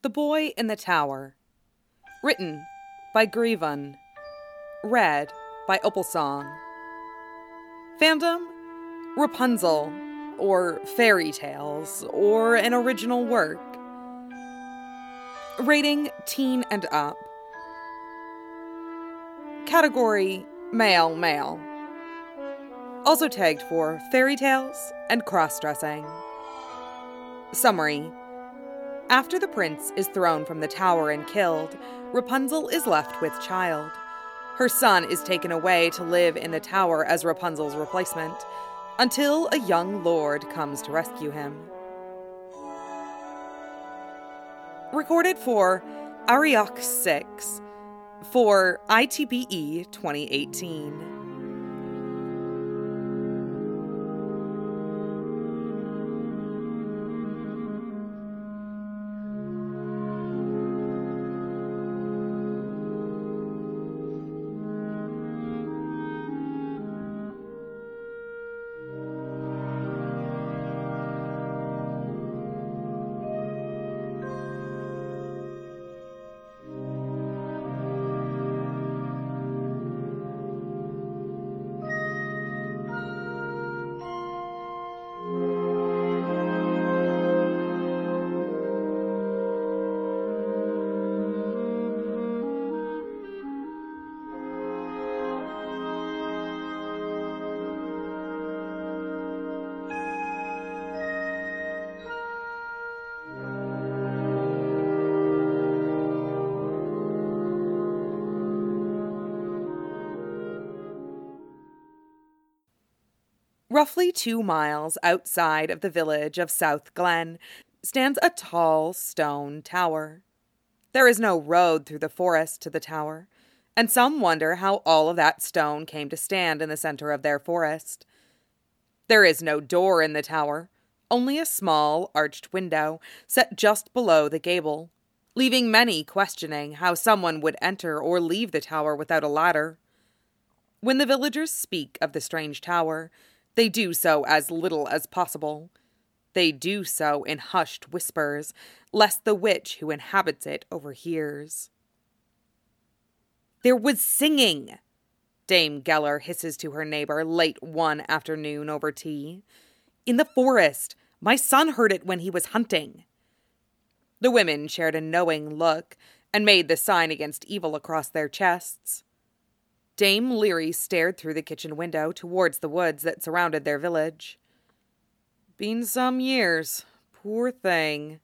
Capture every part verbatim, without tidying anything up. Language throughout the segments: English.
The Boy in the Tower. Written by Grievan. Read by Opalsong. Fandom: Rapunzel, or fairy tales, or an original work. Rating: teen and up. Category: male, male. Also tagged for fairy tales and cross-dressing. Summary: after the prince is thrown from the tower and killed, Rapunzel is left with child. Her son is taken away to live in the tower as Rapunzel's replacement, until a young lord comes to rescue him. Recorded for Arioch six for I T B E twenty eighteen. Roughly two miles outside of the village of South Glen stands a tall stone tower. There is no road through the forest to the tower, and some wonder how all of that stone came to stand in the center of their forest. There is no door in the tower, only a small arched window set just below the gable, leaving many questioning how someone would enter or leave the tower without a ladder. When the villagers speak of the strange tower, they do so as little as possible. They do so in hushed whispers, lest the witch who inhabits it overhears. "There was singing," Dame Geller hisses to her neighbor late one afternoon over tea. "In the forest. My son heard it when he was hunting." The women shared a knowing look and made the sign against evil across their chests. Dame Leary stared through the kitchen window towards the woods that surrounded their village. "Been some years. Poor thing."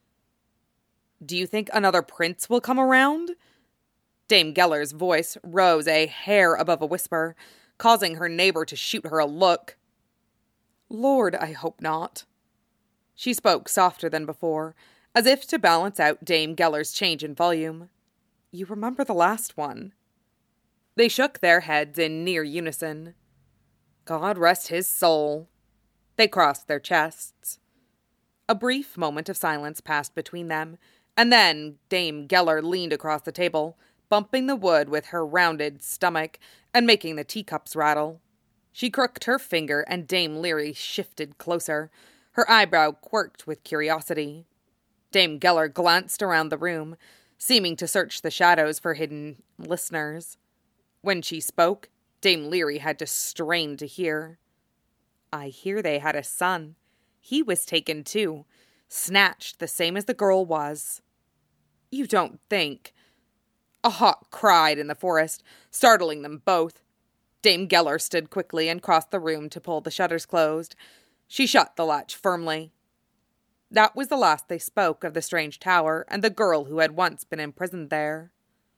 "Do you think another prince will come around?" Dame Geller's voice rose a hair above a whisper, causing her neighbor to shoot her a look. "Lord, I hope not." She spoke softer than before, as if to balance out Dame Geller's change in volume. "You remember the last one." They shook their heads in near unison. "God rest his soul." They crossed their chests. A brief moment of silence passed between them, and then Dame Geller leaned across the table, bumping the wood with her rounded stomach and making the teacups rattle. She crooked her finger, and Dame Leary shifted closer, her eyebrow quirked with curiosity. Dame Geller glanced around the room, seeming to search the shadows for hidden listeners. When she spoke, Dame Leary had to strain to hear. "I hear they had a son. He was taken too, snatched the same as the girl was." "You don't think—" A hawk cried in the forest, startling them both. Dame Geller stood quickly and crossed the room to pull the shutters closed. She shut the latch firmly. That was the last they spoke of the strange tower and the girl who had once been imprisoned there.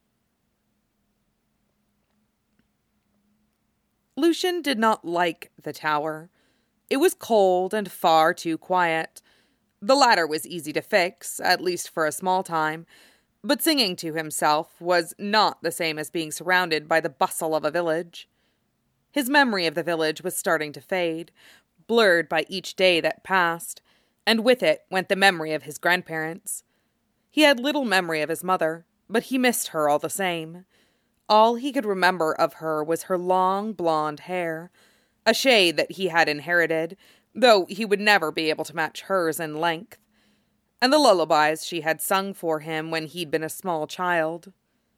Lucien did not like the tower. It was cold and far too quiet. The latter was easy to fix, at least for a small time, but singing to himself was not the same as being surrounded by the bustle of a village. His memory of the village was starting to fade, blurred by each day that passed, and with it went the memory of his grandparents. He had little memory of his mother, but he missed her all the same. All he could remember of her was her long blonde hair, a shade that he had inherited, though he would never be able to match hers in length. and the lullabies she had sung for him when he'd been a small child.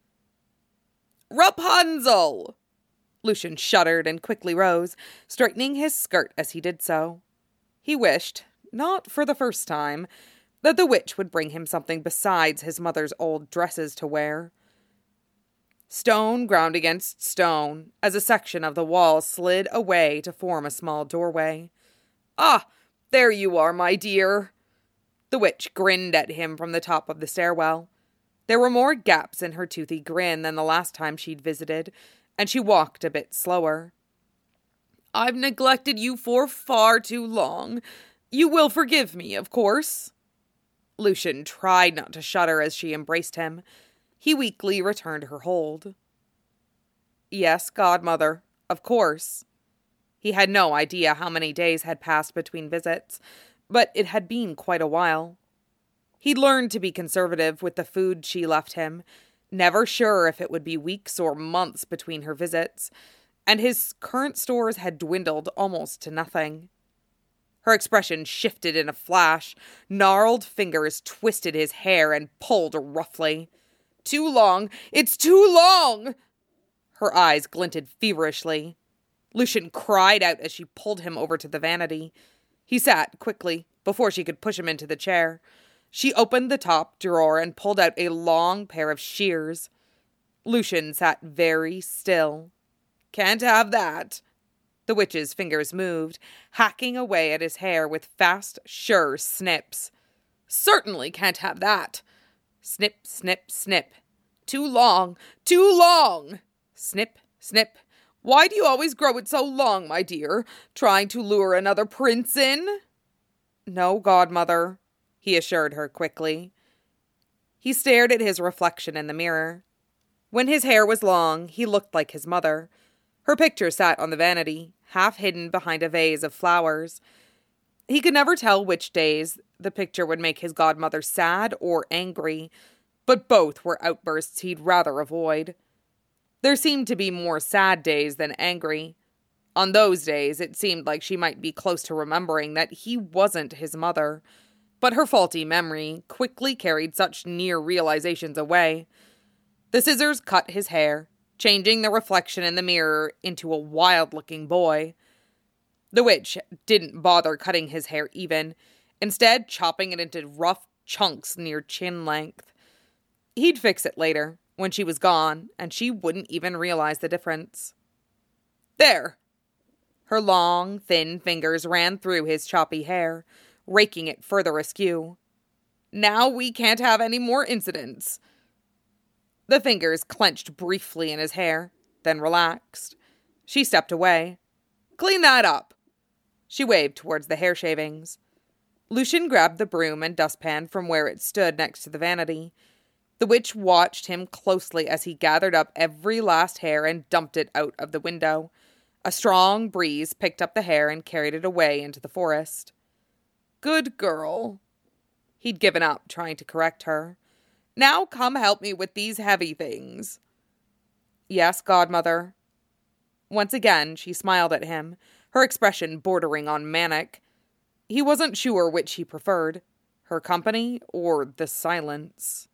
Rapunzel! Lucian shuddered and quickly rose, straightening his skirt as he did so. He wished, not for the first time, that the witch would bring him something besides his mother's old dresses to wear. Stone ground against stone, as a section of the wall slid away to form a small doorway. Ah, there you are, my dear. The witch grinned at him from the top of the stairwell. There were more gaps in her toothy grin than the last time she'd visited, and she walked a bit slower. I've neglected you for far too long. You will forgive me, of course. Lucian tried not to shudder as she embraced him. He weakly returned her hold. Yes, godmother, of course. He had no idea how many days had passed between visits, but it had been quite a while. He'd learned to be conservative with the food she left him, never sure if it would be weeks or months between her visits, and his current stores had dwindled almost to nothing. Her expression shifted in a flash. Gnarled fingers twisted his hair and pulled roughly. Too long! It's too long! Her eyes glinted feverishly. Lucian cried out as she pulled him over to the vanity. He sat quickly, before she could push him into the chair. She opened the top drawer and pulled out a long pair of shears. Lucian sat very still. Can't have that. The witch's fingers moved, hacking away at his hair with fast, sure snips. Certainly can't have that. Snip, snip, snip. Too long, too long. Snip, snip. Why do you always grow it so long, my dear? Trying to lure another prince in? No, godmother, he assured her quickly. He stared at his reflection in the mirror. When his hair was long, he looked like his mother. Her picture sat on the vanity, half hidden behind a vase of flowers. He could never tell which days the picture would make his godmother sad or angry, but both were outbursts he'd rather avoid. There seemed to be more sad days than angry. On those days, it seemed like she might be close to remembering that he wasn't his mother, but her faulty memory quickly carried such near realizations away. The scissors cut his hair, changing the reflection in the mirror into a wild-looking boy. The witch didn't bother cutting his hair even, instead chopping it into rough chunks near chin length. He'd fix it later, when she was gone, and she wouldn't even realize the difference. There! Her long, thin fingers ran through his choppy hair, raking it further askew. Now we can't have any more incidents. The fingers clenched briefly in his hair, then relaxed. She stepped away. Clean that up. She waved towards the hair shavings. Lucian grabbed the broom and dustpan from where it stood next to the vanity. The witch watched him closely as he gathered up every last hair and dumped it out of the window. A strong breeze picked up the hair and carried it away into the forest. Good girl. He'd given up trying to correct her. Now come help me with these heavy things. Yes, godmother. Once again, she smiled at him, her expression bordering on manic. He wasn't sure which he preferred, her company or the silence.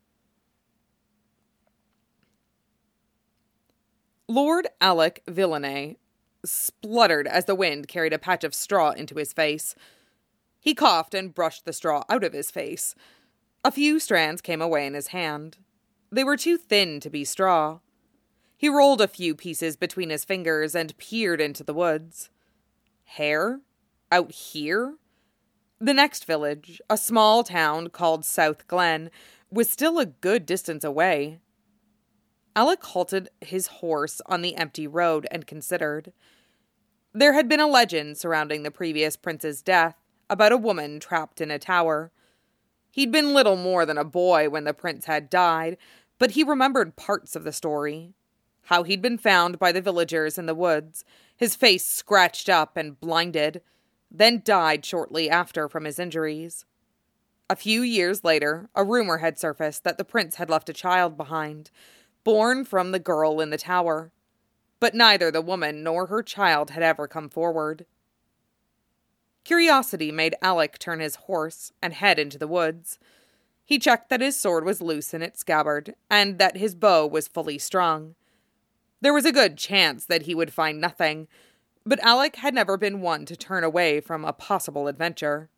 Lord Alec Villeneuve spluttered as the wind carried a patch of straw into his face. He coughed and brushed the straw out of his face. A few strands came away in his hand. They were too thin to be straw. He rolled a few pieces between his fingers and peered into the woods. Hair? Out here? The next village, a small town called South Glen, was still a good distance away. Alec halted his horse on the empty road and considered. There had been a legend surrounding the previous prince's death about a woman trapped in a tower. He'd been little more than a boy when the prince had died, but he remembered parts of the story. How he'd been found by the villagers in the woods, his face scratched up and blinded, then died shortly after from his injuries. A few years later, a rumor had surfaced that the prince had left a child behind, born from the girl in the tower, but neither the woman nor her child had ever come forward. Curiosity made Alec turn his horse and head into the woods. He checked that his sword was loose in its scabbard, and that his bow was fully strung. There was a good chance that he would find nothing, but Alec had never been one to turn away from a possible adventure.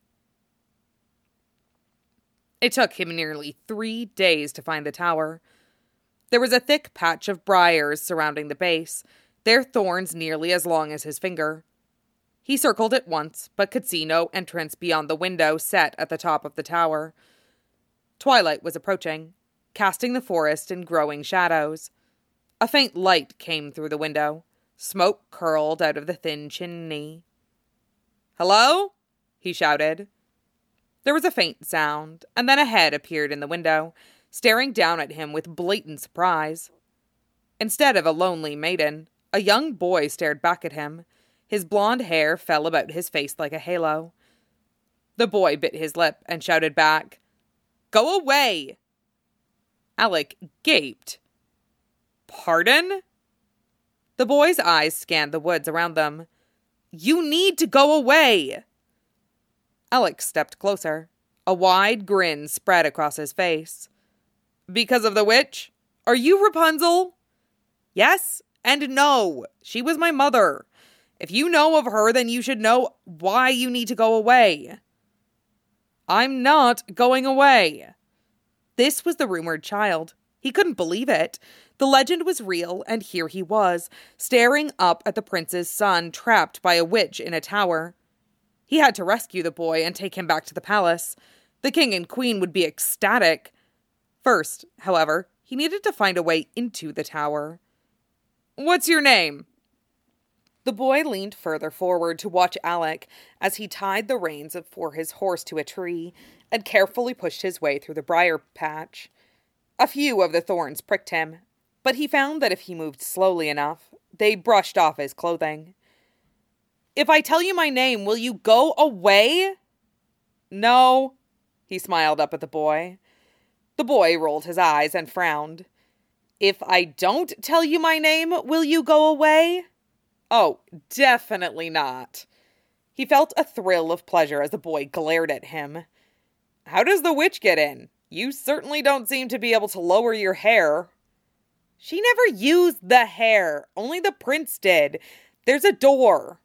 It took him nearly three days to find the tower. There was a thick patch of briars surrounding the base, their thorns nearly as long as his finger. He circled it once, but could see no entrance beyond the window set at the top of the tower. Twilight was approaching, casting the forest in growing shadows. A faint light came through the window. Smoke curled out of the thin chimney. "Hello?" he shouted. There was a faint sound, and then a head appeared in the window, staring down at him with blatant surprise. Instead of a lonely maiden, a young boy stared back at him. His blonde hair fell about his face like a halo. The boy bit his lip and shouted back, "Go away!" Alec gaped. "Pardon?" The boy's eyes scanned the woods around them. "You need to go away!" Alec stepped closer. A wide grin spread across his face. "Because of the witch? Are you Rapunzel?" "Yes and no. She was my mother. If you know of her, then you should know why you need to go away." "I'm not going away." This was the rumored child. He couldn't believe it. The legend was real, and here he was, staring up at the prince's son trapped by a witch in a tower. He had to rescue the boy and take him back to the palace. The king and queen would be ecstatic. First, however, he needed to find a way into the tower. "What's your name?" The boy leaned further forward to watch Alec as he tied the reins for his horse to a tree and carefully pushed his way through the briar patch. A few of the thorns pricked him, but he found that if he moved slowly enough, they brushed off his clothing. "If I tell you my name, will you go away?" "No," he smiled up at the boy. The boy rolled his eyes and frowned. "If I don't tell you my name, will you go away?" "Oh, definitely not." He felt a thrill of pleasure as the boy glared at him. "How does the witch get in? You certainly don't seem to be able to lower your hair." "She never used the hair. Only the prince did. There's a door."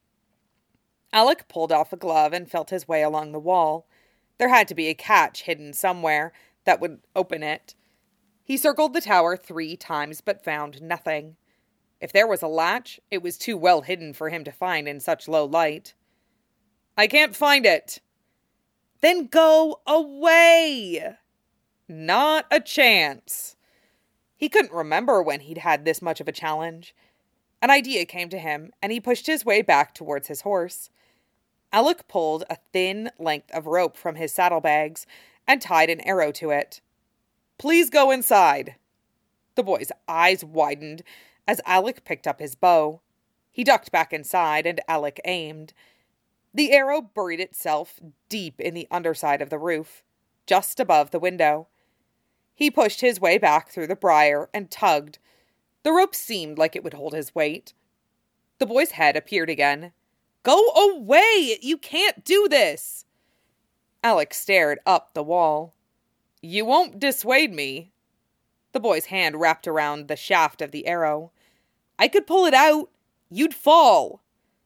Alec pulled off a glove and felt his way along the wall. There had to be a catch hidden somewhere that would open it. He circled the tower three times but found nothing. If there was a latch, it was too well hidden for him to find in such low light. "I can't find it." "Then go away." "Not a chance." He couldn't remember when he'd had this much of a challenge. An idea came to him, and he pushed his way back towards his horse. Alec pulled a thin length of rope from his saddlebags and tied an arrow to it. "Please go inside." The boy's eyes widened as Alec picked up his bow. He ducked back inside, and Alec aimed. The arrow buried itself deep in the underside of the roof, just above the window. He pushed his way back through the briar and tugged. The rope seemed like it would hold his weight. The boy's head appeared again. "Go away! You can't do this!" Alec stared up the wall. "You won't dissuade me." The boy's hand wrapped around the shaft of the arrow. "I could pull it out. You'd fall."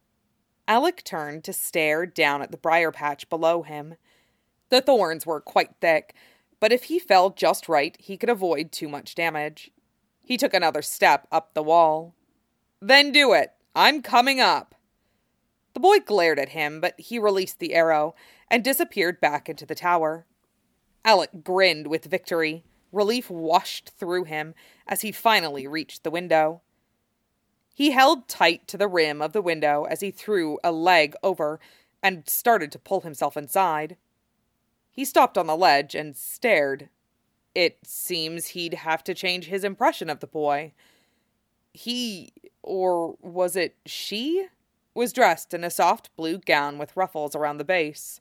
Alec turned to stare down at the briar patch below him. The thorns were quite thick, but if he fell just right, he could avoid too much damage. He took another step up the wall. "Then do it. I'm coming up." The boy glared at him, but he released the arrow and disappeared back into the tower. Alec grinned with victory. Relief washed through him as he finally reached the window. He held tight to the rim of the window as he threw a leg over and started to pull himself inside. He stopped on the ledge and stared. It seems he'd have to change his impression of the boy. He, or was it she, was dressed in a soft blue gown with ruffles around the base.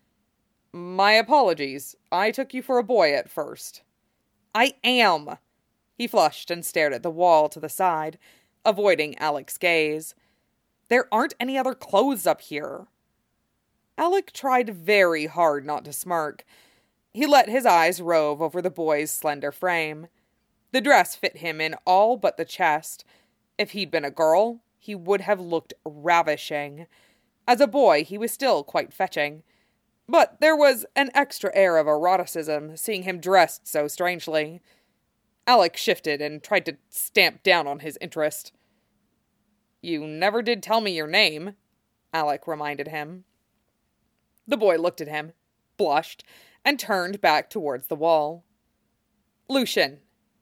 "My apologies. I took you for a boy at first." "I am." He flushed and stared at the wall to the side, avoiding Alec's gaze. "There aren't any other clothes up here." Alec tried very hard not to smirk. He let his eyes rove over the boy's slender frame. The dress fit him in all but the chest. If he'd been a girl, he would have looked ravishing. As a boy, he was still quite fetching. But there was an extra air of eroticism, seeing him dressed so strangely. Alec shifted and tried to stamp down on his interest. "You never did tell me your name," Alec reminded him. The boy looked at him, blushed, and turned back towards the wall. "Lucian."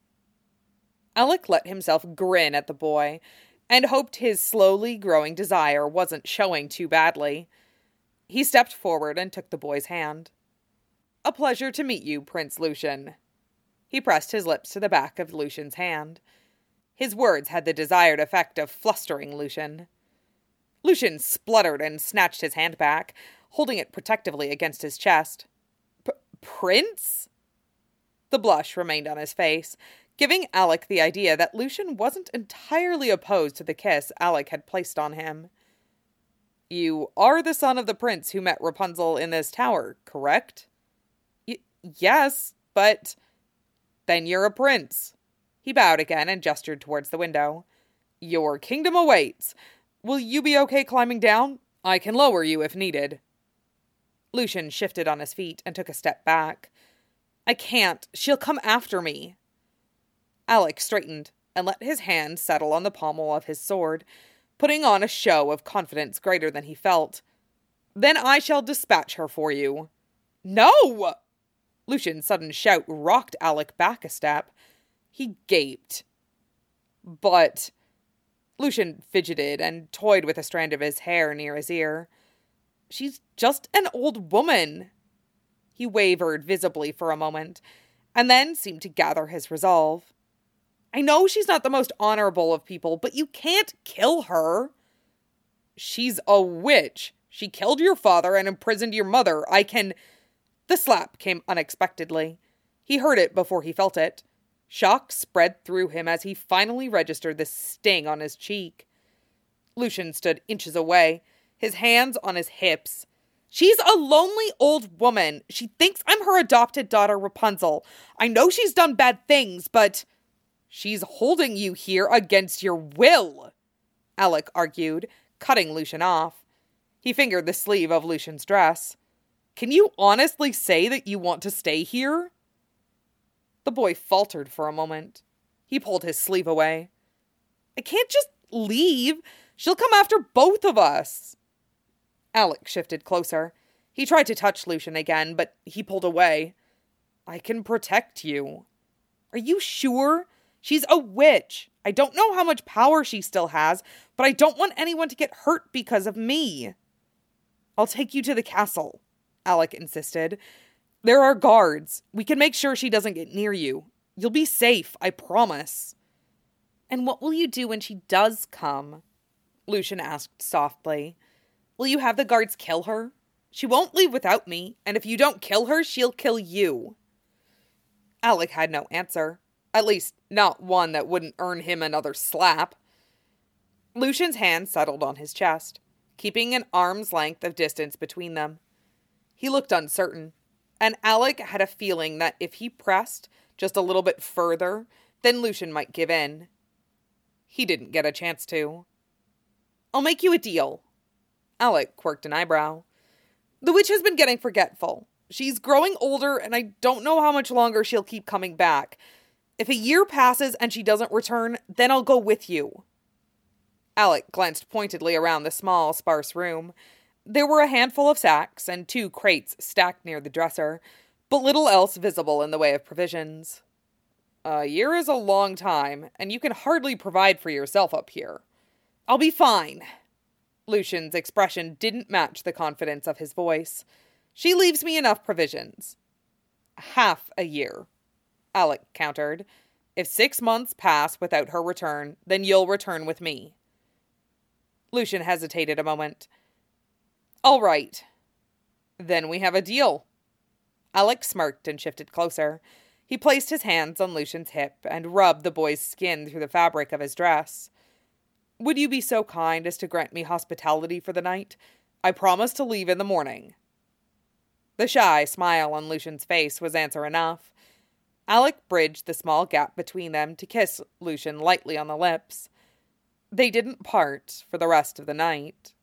Alec let himself grin at the boy, and hoped his slowly growing desire wasn't showing too badly. He stepped forward and took the boy's hand. "A pleasure to meet you, Prince Lucian." He pressed his lips to the back of Lucian's hand. His words had the desired effect of flustering Lucian. Lucian spluttered and snatched his hand back, holding it protectively against his chest. P- Prince? The blush remained on his face, giving Alec the idea that Lucian wasn't entirely opposed to the kiss Alec had placed on him. "You are the son of the prince who met Rapunzel in this tower, correct?" Y- yes, but... "Then you're a prince." He bowed again and gestured towards the window. "Your kingdom awaits. Will you be okay climbing down? I can lower you if needed." Lucian shifted on his feet and took a step back. "I can't. She'll come after me." Alec straightened and let his hand settle on the pommel of his sword, putting on a show of confidence greater than he felt. "Then I shall dispatch her for you." "No!" Lucian's sudden shout rocked Alec back a step. He gaped. "But..." Lucian fidgeted and toyed with a strand of his hair near his ear. "She's just an old woman." He wavered visibly for a moment, and then seemed to gather his resolve. "I know she's not the most honorable of people, but you can't kill her." "She's a witch. She killed your father and imprisoned your mother. I can..." The slap came unexpectedly. He heard it before he felt it. Shock spread through him as he finally registered the sting on his cheek. Lucian stood inches away, his hands on his hips. "She's a lonely old woman. She thinks I'm her adopted daughter, Rapunzel. I know she's done bad things, but..." "She's holding you here against your will," Alec argued, cutting Lucian off. He fingered the sleeve of Lucian's dress. "Can you honestly say that you want to stay here?" The boy faltered for a moment. He pulled his sleeve away. "I can't just leave. She'll come after both of us." Alec shifted closer. He tried to touch Lucian again, but he pulled away. "I can protect you." "Are you sure? She's a witch. I don't know how much power she still has, but I don't want anyone to get hurt because of me." "I'll take you to the castle," Alec insisted. "There are guards. We can make sure she doesn't get near you. You'll be safe, I promise." "And what will you do when she does come?" Lucian asked softly. "Will you have the guards kill her? She won't leave without me, and if you don't kill her, she'll kill you." Alec had no answer. At least, not one that wouldn't earn him another slap. Lucian's hand settled on his chest, keeping an arm's length of distance between them. He looked uncertain, and Alec had a feeling that if he pressed just a little bit further, then Lucian might give in. He didn't get a chance to. "I'll make you a deal." Alec quirked an eyebrow. "The witch has been getting forgetful. She's growing older, and I don't know how much longer she'll keep coming back. If a year passes and she doesn't return, then I'll go with you." Alec glanced pointedly around the small, sparse room. There were a handful of sacks and two crates stacked near the dresser, but little else visible in the way of provisions. "A year is a long time, and you can hardly provide for yourself up here." "I'll be fine." Lucian's expression didn't match the confidence of his voice. "She leaves me enough provisions." "Half a year," Alec countered. "If six months pass without her return, then you'll return with me." Lucian hesitated a moment. "All right. Then we have a deal." Alec smirked and shifted closer. He placed his hands on Lucian's hip and rubbed the boy's skin through the fabric of his dress. "Would you be so kind as to grant me hospitality for the night? I promise to leave in the morning." The shy smile on Lucian's face was answer enough. Alec bridged the small gap between them to kiss Lucian lightly on the lips. They didn't part for the rest of the night.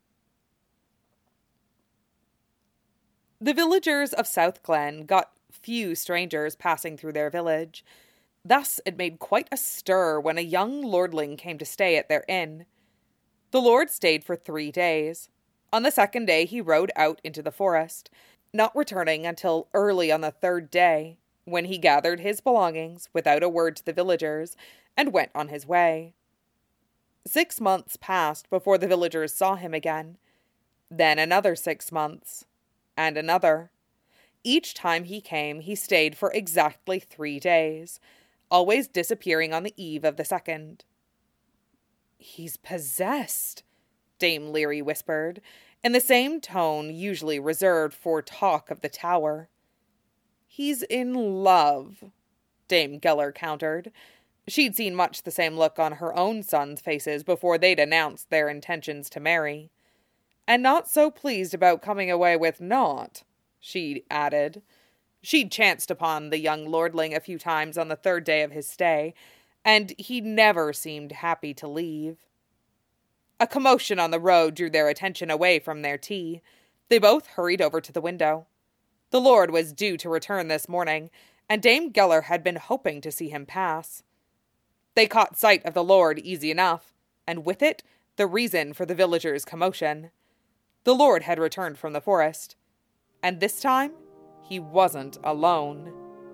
The villagers of South Glen got few strangers passing through their village. Thus it made quite a stir when a young lordling came to stay at their inn. The lord stayed for three days. On the second day he rode out into the forest, not returning until early on the third day, when he gathered his belongings without a word to the villagers and went on his way. Six months passed before the villagers saw him again. Then another six months, and another. Each time he came, he stayed for exactly three days, always disappearing on the eve of the second. "He's possessed," Dame Leary whispered, in the same tone usually reserved for talk of the tower. "He's in love," Dame Geller countered. She'd seen much the same look on her own sons' faces before they'd announced their intentions to marry. "And not so pleased about coming away with naught," she added. She'd chanced upon the young lordling a few times on the third day of his stay, and he never seemed happy to leave. A commotion on the road drew their attention away from their tea. They both hurried over to the window. The lord was due to return this morning, and Dame Geller had been hoping to see him pass. They caught sight of the lord easy enough, and with it the reason for the villagers' commotion. The lord had returned from the forest, and this time he wasn't alone.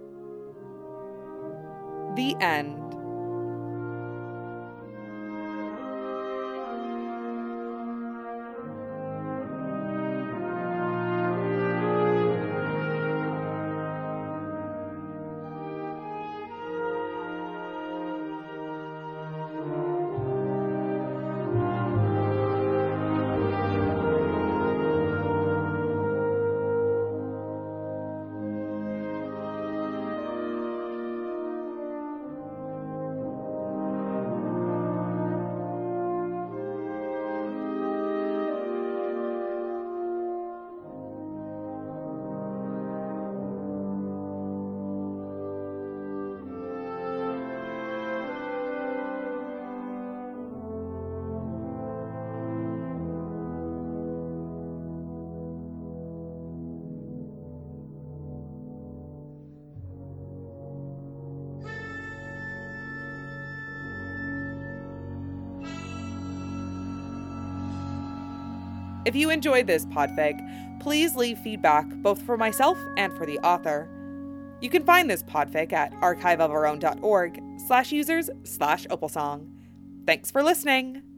The end. If you enjoyed this podfic, please leave feedback both for myself and for the author. You can find this podfic at archive of our own dot org slash users slash opalsong. Thanks for listening!